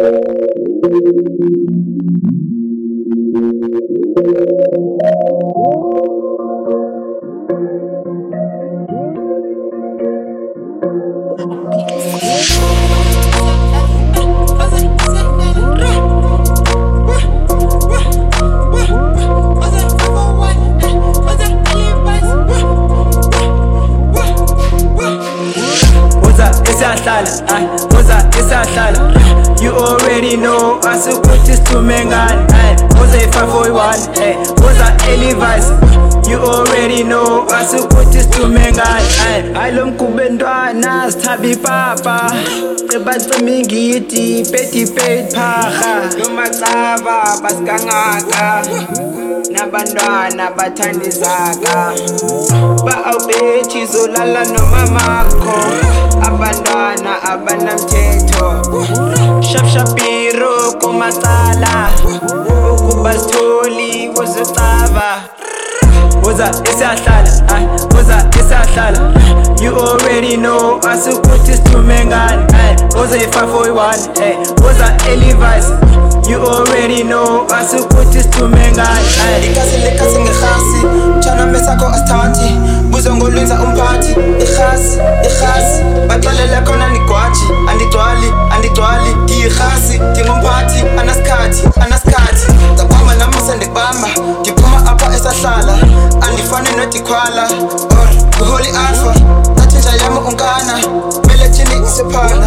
You already know asukuthi sithumengani Oze 541 Oza Elivice You already know asukuthi sithumengani Ayilo mkubentwana sithabi papa Sebacimi ngiti peti phaha Lumacaba basikangaka Nabantwana bathandizaka Ba-awubethi zolala nomamakho Abantwana abanamthetho Shapshapiro kumacala Ukuba sitholi wozocaba Woza isahlala, woza isahlala You already know asukuthi sithumengani Woza 541 Woza Elivice You already know asukuthi sithumengani Ikasi lekasi ngerhasi Mtshana mesakho asithathi Buzo ngolwenza umphathi Ikhasi Baxelele khona nigwaji Andigcwali Ngiyirhasi Ngingumphathi Anasikhathi Ngaphambi nami sendikubamba Ndiphuma apha esahlala Andifani nodikhwala Or Holy Alpha Nathinja yami unkana Melethini isiphana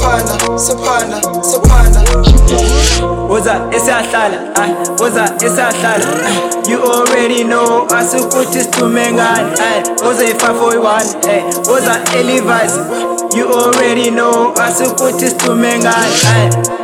Woza isahlala You already know asukuthi sithumengani Woza 541 Woza Elivice You already know asukuthi sithumengani